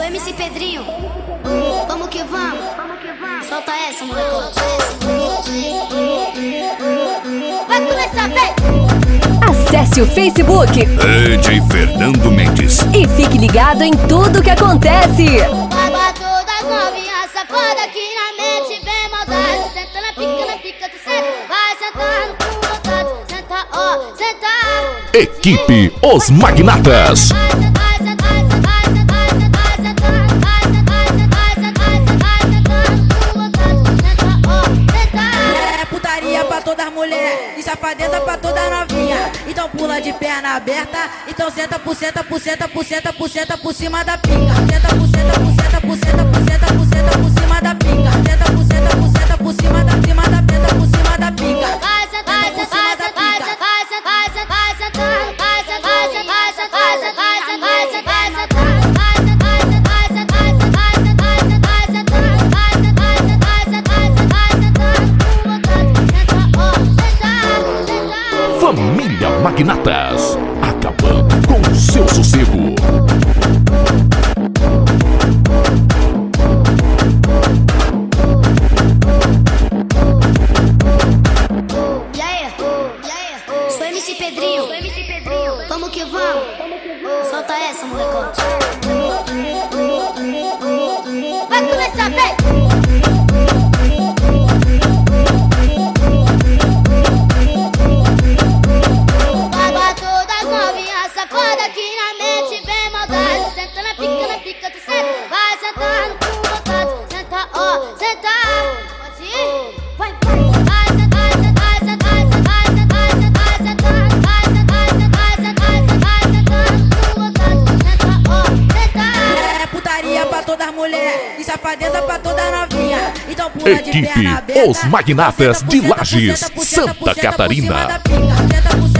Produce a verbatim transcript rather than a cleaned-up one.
Sou M C Pedrinho, vamos que vamos, solta essa, molecote. Vai começar, vem! Acesse o Facebook D J Fernando Mendes e fique ligado em tudo que acontece. Baba todas novinhas safadas que na mente vem maldade. Senta na pica, na pica, tu senta, vai sentando com vontade. Senta, ó, senta. Equipe Os Magnatas. É putaria pra todas mulheres e safadeza pra toda novinha. Então pula de perna aberta, então senta por centa, por centa, por centa, por centa por cima da pica. Senta por centa, por centa, por centa, por centa, por centa por cima da pica. Senta por centa, por centa, por cima da cima da senta por cima da pica. Vai sentar, vai sentar, vai sentar, vai sentar, vai sentar, vai sentar, vai sentar, vai sentar, vai sentar, vai sentar, vai sentar, vai sentar. Família Magnatas, acabando com o seu sossego. E aí? Sou M C Pedrinho, vamos que vamos, solta essa, molecote. Vai começar, vem! Safoda que na mente vem maldade. Senta na pica, na pica, tu senta, vai sentando com vontade. Senta, ó, senta. Pode ir? Vai, vai. Vai sentar, vai sentar, vai sentar, vai sentar, vai sentar, vai sentar, vai sentar com vontade. Senta, ó, senta. É putaria pra todas mulheres e safadeza pra toda novinha. Então pula de perna Equipe aberta, Os Magnatas de Lages, Santa Catarina.